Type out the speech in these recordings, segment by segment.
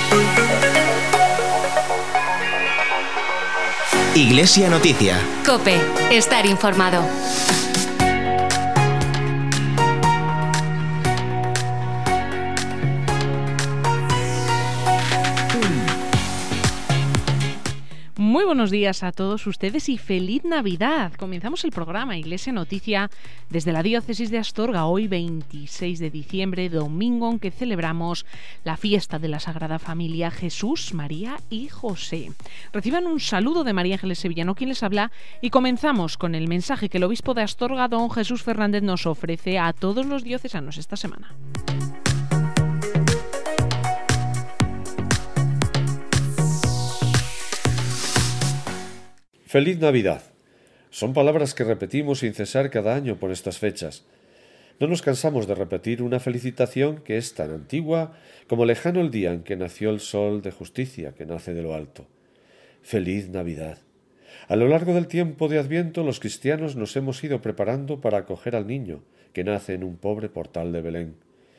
Iglesia Noticia. COPE. Estar informado. Muy buenos días a todos ustedes y feliz Navidad. Comenzamos el programa Iglesia Noticia desde la Diócesis de Astorga, hoy 26 de diciembre, domingo en que celebramos la fiesta de la Sagrada Familia Jesús, María y José. Reciban un saludo de María Ángeles Sevillano, quien les habla, y comenzamos con el mensaje que el obispo de Astorga, don Jesús Fernández, nos ofrece a todos los diocesanos esta semana. Feliz Navidad. Son palabras que repetimos sin cesar cada año por estas fechas. No nos cansamos de repetir una felicitación que es tan antigua como lejano el día en que nació el sol de justicia que nace de lo alto. Feliz Navidad. A lo largo del tiempo de Adviento, los cristianos nos hemos ido preparando para acoger al niño que nace en un pobre portal de Belén.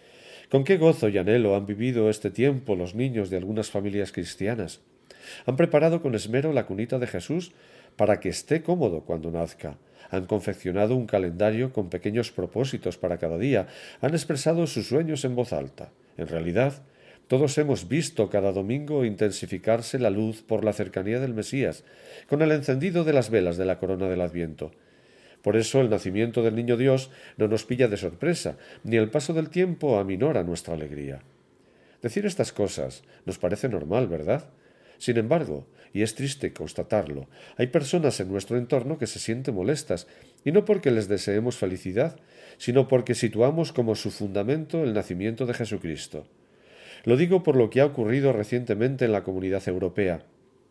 Con qué gozo y anhelo han vivido este tiempo los niños de algunas familias cristianas. Han preparado con esmero la cunita de Jesús para que esté cómodo cuando nazca. Han confeccionado un calendario con pequeños propósitos para cada día. Han expresado sus sueños en voz alta. En realidad, todos hemos visto cada domingo intensificarse la luz por la cercanía del Mesías, con el encendido de las velas de la corona del Adviento. Por eso el nacimiento del Niño Dios no nos pilla de sorpresa, ni el paso del tiempo aminora nuestra alegría. Decir estas cosas nos parece normal, ¿verdad? Sin embargo, y es triste constatarlo, hay personas en nuestro entorno que se sienten molestas, y no porque les deseemos felicidad, sino porque situamos como su fundamento el nacimiento de Jesucristo. Lo digo por lo que ha ocurrido recientemente en la Comunidad Europea.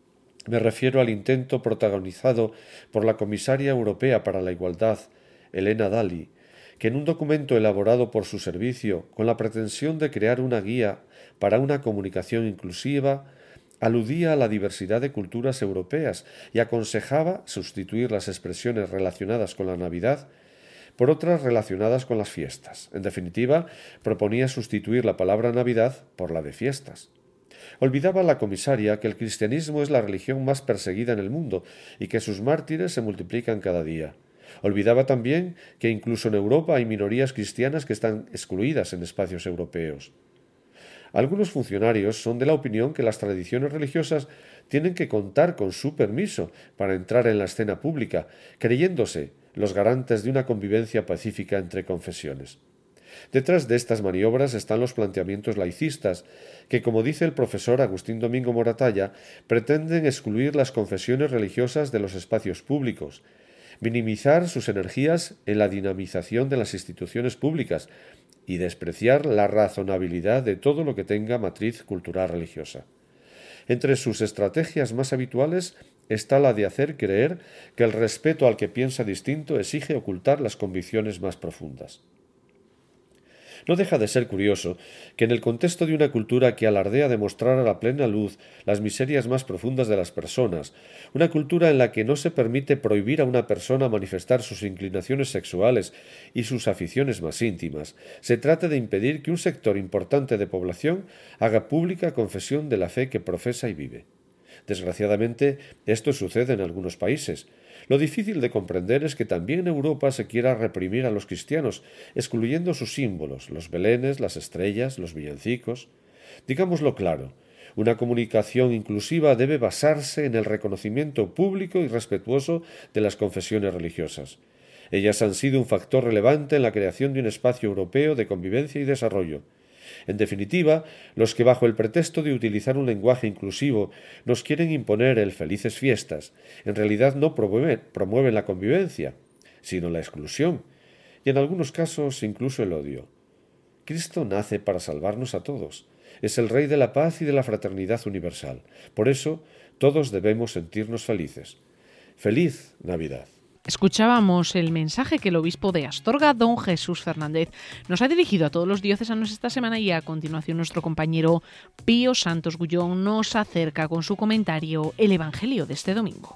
Me refiero al intento protagonizado por la Comisaria Europea para la Igualdad, Helena Dalli, que en un documento elaborado por su servicio con la pretensión de crear una guía para una comunicación inclusiva, aludía a la diversidad de culturas europeas y aconsejaba sustituir las expresiones relacionadas con la Navidad por otras relacionadas con las fiestas. En definitiva, proponía sustituir la palabra Navidad por la de fiestas. Olvidaba la comisaria que el cristianismo es la religión más perseguida en el mundo y que sus mártires se multiplican cada día. Olvidaba también que incluso en Europa hay minorías cristianas que están excluidas en espacios europeos. Algunos funcionarios son de la opinión que las tradiciones religiosas tienen que contar con su permiso para entrar en la escena pública, creyéndose los garantes de una convivencia pacífica entre confesiones. Detrás de estas maniobras están los planteamientos laicistas, que, como dice el profesor Agustín Domingo Moratalla, pretenden excluir las confesiones religiosas de los espacios públicos, minimizar sus energías en la dinamización de las instituciones públicas y despreciar la razonabilidad de todo lo que tenga matriz cultural religiosa. Entre sus estrategias más habituales está la de hacer creer que el respeto al que piensa distinto exige ocultar las convicciones más profundas. No deja de ser curioso que en el contexto de una cultura que alardea de mostrar a la plena luz las miserias más profundas de las personas, una cultura en la que no se permite prohibir a una persona manifestar sus inclinaciones sexuales y sus aficiones más íntimas, se trata de impedir que un sector importante de población haga pública confesión de la fe que profesa y vive. Desgraciadamente, esto sucede en algunos países. Lo difícil de comprender es que también en Europa se quiera reprimir a los cristianos, excluyendo sus símbolos, los belenes, las estrellas, los villancicos. Digámoslo claro, una comunicación inclusiva debe basarse en el reconocimiento público y respetuoso de las confesiones religiosas. Ellas han sido un factor relevante en la creación de un espacio europeo de convivencia y desarrollo. En definitiva, los que bajo el pretexto de utilizar un lenguaje inclusivo nos quieren imponer el felices fiestas, en realidad no promueven la convivencia, sino la exclusión, y en algunos casos incluso el odio. Cristo nace para salvarnos a todos. Es el Rey de la paz y de la fraternidad universal. Por eso, todos debemos sentirnos felices. ¡Feliz Navidad! Escuchábamos el mensaje que el obispo de Astorga, don Jesús Fernández, nos ha dirigido a todos los diocesanos esta semana, y a continuación nuestro compañero Pío Santos Gullón nos acerca con su comentario el Evangelio de este domingo.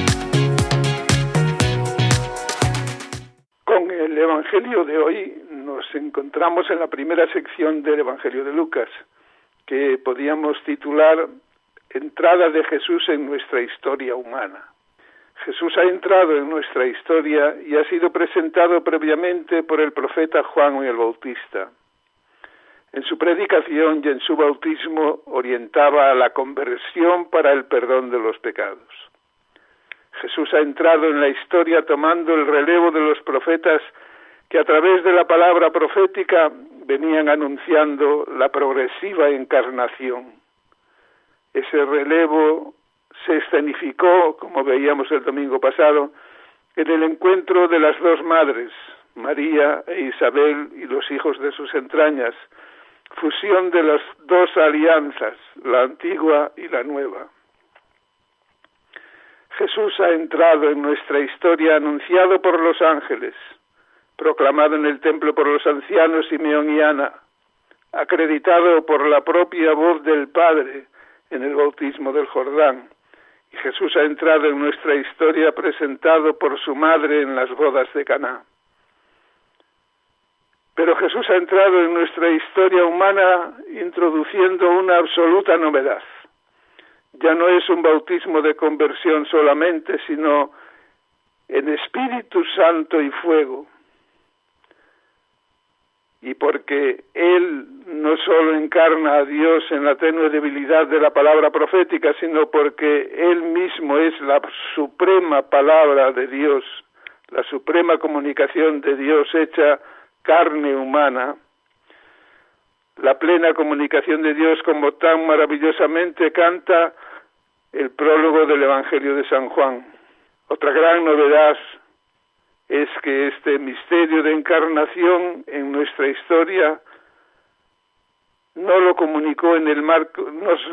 Con el Evangelio de hoy Nos encontramos en la primera sección del Evangelio de Lucas, que podíamos titular Entrada de Jesús en nuestra historia humana. Jesús ha entrado en nuestra historia y ha sido presentado previamente por el profeta Juan el Bautista. En su predicación y en su bautismo orientaba a la conversión para el perdón de los pecados. Jesús ha entrado en la historia tomando el relevo de los profetas que a través de la palabra profética venían anunciando la progresiva encarnación. Ese relevo se escenificó, como veíamos el domingo pasado, en el encuentro de las dos madres, María e Isabel y los hijos de sus entrañas, fusión de las dos alianzas, la antigua y la nueva. Jesús ha entrado en nuestra historia anunciado por los ángeles, proclamado en el templo por los ancianos Simeón y Ana, acreditado por la propia voz del Padre en el bautismo del Jordán, y Jesús ha entrado en nuestra historia presentado por su madre en las bodas de Caná. Pero Jesús ha entrado en nuestra historia humana introduciendo una absoluta novedad. Ya no es un bautismo de conversión solamente, sino en Espíritu Santo y fuego. Y porque Él no solo encarna a Dios en la tenue debilidad de la palabra profética, sino porque Él mismo es la suprema palabra de Dios, la suprema comunicación de Dios hecha carne humana, la plena comunicación de Dios como tan maravillosamente canta el prólogo del Evangelio de San Juan. Otra gran novedad es que este misterio de encarnación en nuestra historia nos lo comunicó en el marco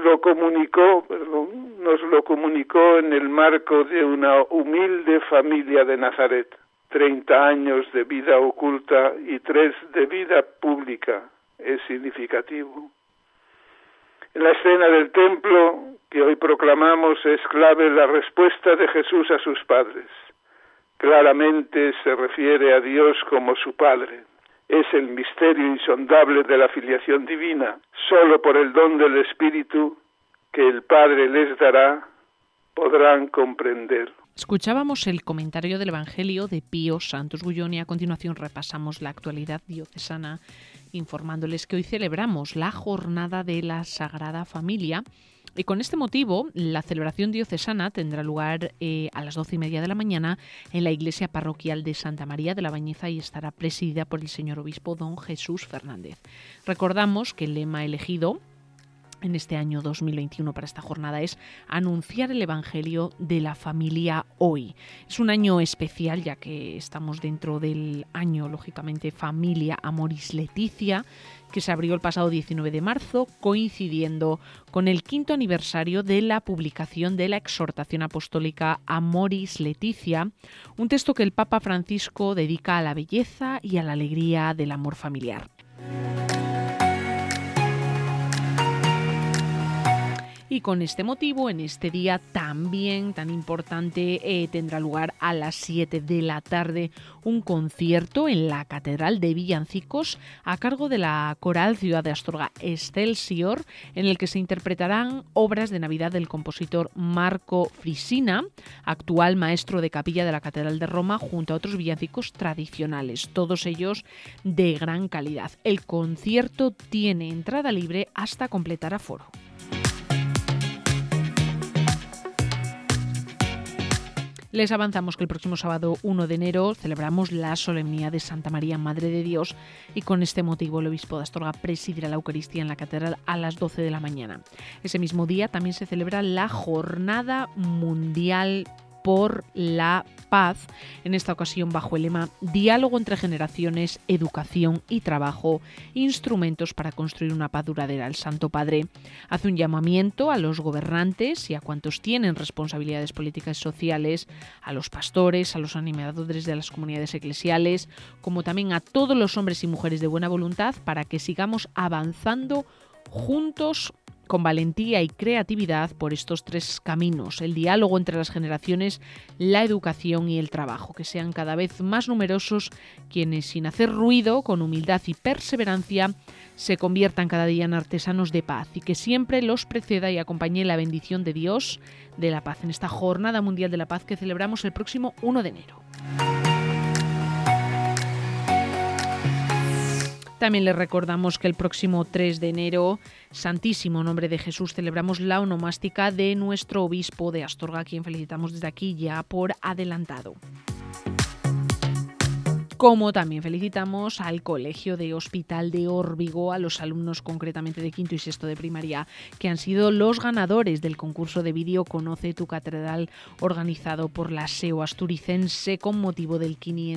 en el marco de una humilde familia de Nazaret. 30 años de vida oculta y 3 de vida pública. Es significativo. En la escena del templo que hoy proclamamos es clave la respuesta de Jesús a sus padres. Claramente se refiere a Dios como su Padre. Es el misterio insondable de la filiación divina. Solo por el don del Espíritu que el Padre les dará podrán comprender. Escuchábamos el comentario del Evangelio de Pío Santos Gullón y a continuación repasamos la actualidad diocesana informándoles que hoy celebramos la Jornada de la Sagrada Familia y con este motivo la celebración diocesana tendrá lugar a las 12:30 de la mañana en la iglesia parroquial de Santa María de la Bañeza y estará presidida por el señor obispo don Jesús Fernández. Recordamos que el lema elegido en este año 2021 para esta jornada es anunciar el Evangelio de la familia hoy. Es un año especial ya que estamos dentro del año, lógicamente, Familia Amoris Laetitia, que se abrió el pasado 19 de marzo, coincidiendo con el 5º aniversario de la publicación de la exhortación apostólica Amoris Laetitia, un texto que el Papa Francisco dedica a la belleza y a la alegría del amor familiar. Y con este motivo, en este día también tan importante, tendrá lugar a las 7 de la tarde un concierto en la Catedral de Villancicos a cargo de la Coral Ciudad de Astorga Excelsior, en el que se interpretarán obras de Navidad del compositor Marco Frisina, actual maestro de capilla de la Catedral de Roma, junto a otros villancicos tradicionales, todos ellos de gran calidad. El concierto tiene entrada libre hasta completar aforo. Les avanzamos que el próximo sábado 1 de enero celebramos la solemnidad de Santa María, Madre de Dios, y con este motivo el obispo de Astorga presidirá la Eucaristía en la catedral a las 12 de la mañana. Ese mismo día también se celebra la Jornada Mundial por la Paz, en esta ocasión bajo el lema Diálogo entre generaciones, educación y trabajo, instrumentos para construir una paz duradera. El Santo Padre hace un llamamiento a los gobernantes y a cuantos tienen responsabilidades políticas y sociales, a los pastores, a los animadores de las comunidades eclesiales, como también a todos los hombres y mujeres de buena voluntad para que sigamos avanzando juntos con valentía y creatividad por estos 3 caminos: el diálogo entre las generaciones, la educación y el trabajo. Que sean cada vez más numerosos quienes, sin hacer ruido, con humildad y perseverancia, se conviertan cada día en artesanos de paz, y que siempre los preceda y acompañe la bendición de Dios de la paz en esta Jornada Mundial de la Paz que celebramos el próximo 1 de enero. También les recordamos que el próximo 3 de enero, Santísimo Nombre de Jesús, celebramos la onomástica de nuestro obispo de Astorga, a quien felicitamos desde aquí ya por adelantado. Como también felicitamos al Colegio de Hospital de Órbigo, a los alumnos concretamente de quinto y sexto de primaria, que han sido los ganadores del concurso de vídeo Conoce tu Catedral, organizado por la SEO asturicense con motivo del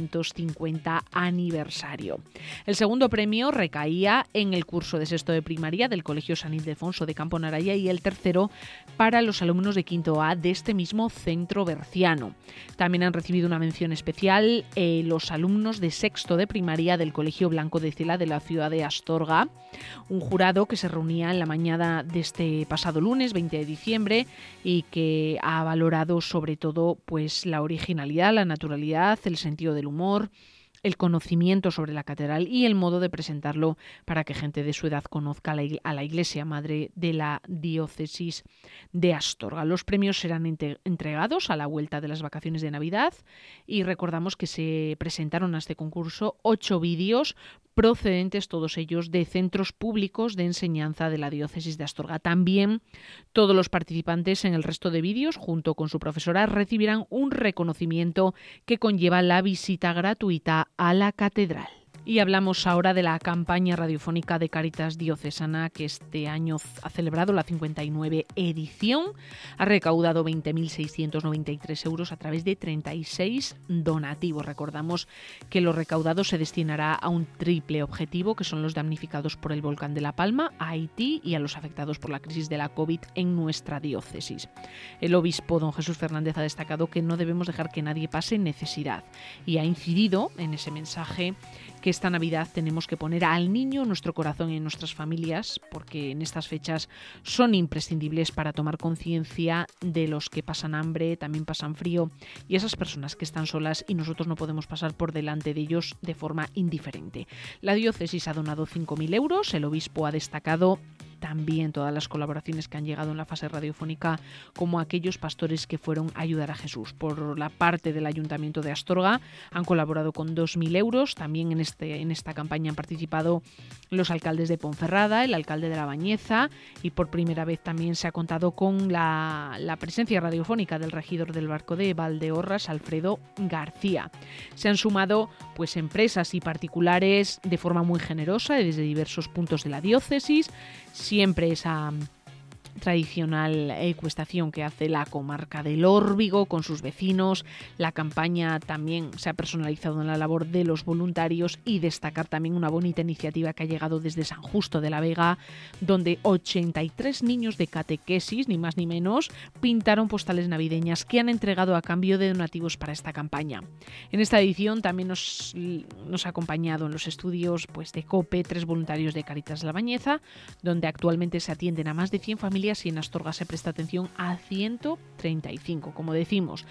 550 aniversario. El segundo premio recaía en el curso de sexto de primaria del Colegio San Ildefonso de Campo Naraya, y el tercero para los alumnos de quinto A de este mismo centro berciano. También han recibido una mención especial los alumnos de sexto de primaria del Colegio Blanco de Cela de la ciudad de Astorga, un jurado que se reunía en la mañana de este pasado lunes 20 de diciembre y que ha valorado sobre todo pues la originalidad, la naturalidad, el sentido del humor, el conocimiento sobre la catedral y el modo de presentarlo para que gente de su edad conozca a la Iglesia Madre de la Diócesis de Astorga. Los premios serán entregados a la vuelta de las vacaciones de Navidad, y recordamos que se presentaron a este concurso 8 vídeos procedentes todos ellos de centros públicos de enseñanza de la Diócesis de Astorga. También todos los participantes en el resto de vídeos, junto con su profesora, recibirán un reconocimiento que conlleva la visita gratuita a la catedral. Y hablamos ahora de la campaña radiofónica de Cáritas Diocesana, que este año ha celebrado la 59 edición. Ha recaudado 20.693 euros a través de 36 donativos. Recordamos que lo recaudado se destinará a un triple objetivo, que son los damnificados por el volcán de La Palma, a Haití y a los afectados por la crisis de la COVID en nuestra diócesis. El obispo don Jesús Fernández ha destacado que no debemos dejar que nadie pase necesidad, y ha incidido en ese mensaje que esta Navidad tenemos que poner al niño en nuestro corazón y en nuestras familias, porque en estas fechas son imprescindibles para tomar conciencia de los que pasan hambre, también pasan frío, y esas personas que están solas, y nosotros no podemos pasar por delante de ellos de forma indiferente. La diócesis ha donado 5.000 euros, el obispo ha destacado también todas las colaboraciones que han llegado en la fase radiofónica, como aquellos pastores que fueron a ayudar a Jesús. Por la parte del Ayuntamiento de Astorga han colaborado con 2.000 euros. También en esta campaña han participado los alcaldes de Ponferrada, el alcalde de La Bañeza, y por primera vez también se ha contado con la presencia radiofónica del regidor del Barco de Valdeorras, Alfredo García. Se han sumado pues empresas y particulares de forma muy generosa desde diversos puntos de la diócesis. Siempre esa tradicional ecuestación que hace la comarca del Órbigo con sus vecinos. La campaña también se ha personalizado en la labor de los voluntarios, y destacar también una bonita iniciativa que ha llegado desde San Justo de la Vega, donde 83 niños de catequesis, ni más ni menos, pintaron postales navideñas que han entregado a cambio de donativos para esta campaña. En esta edición también nos ha acompañado en los estudios pues, de COPE 3 voluntarios de Cáritas La Bañeza, donde actualmente se atienden a más de 100 familias, y en Astorga se presta atención a 135. Como decimos,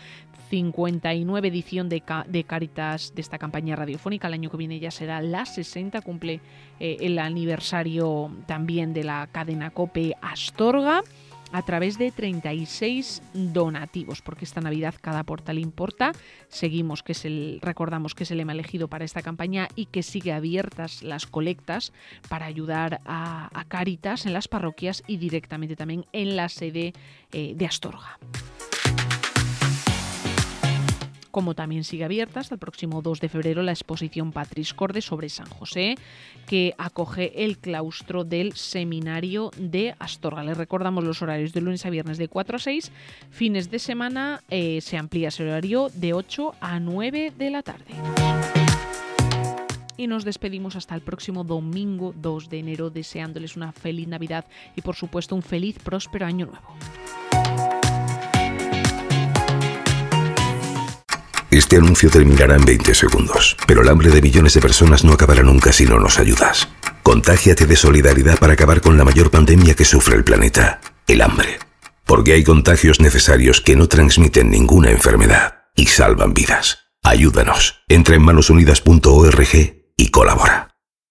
59 edición de Cáritas de esta campaña radiofónica. El año que viene ya será la 60, cumple el aniversario también de la cadena COPE Astorga, a través de 36 donativos, porque esta Navidad cada portal importa. Recordamos que es el lema elegido para esta campaña, y que sigue abiertas las colectas para ayudar a Cáritas en las parroquias y directamente también en la sede de Astorga. Como también sigue abierta hasta el próximo 2 de febrero la exposición Patris Corde sobre San José, que acoge el claustro del Seminario de Astorga. Les recordamos los horarios de lunes a viernes de 4 a 6, fines de semana se amplía ese horario de 8 a 9 de la tarde. Y nos despedimos hasta el próximo domingo 2 de enero, deseándoles una feliz Navidad y por supuesto un feliz, próspero año nuevo. Este anuncio terminará en 20 segundos, pero el hambre de millones de personas no acabará nunca si no nos ayudas. Contágiate de solidaridad para acabar con la mayor pandemia que sufre el planeta, el hambre. Porque hay contagios necesarios que no transmiten ninguna enfermedad y salvan vidas. Ayúdanos. Entra en manosunidas.org y colabora.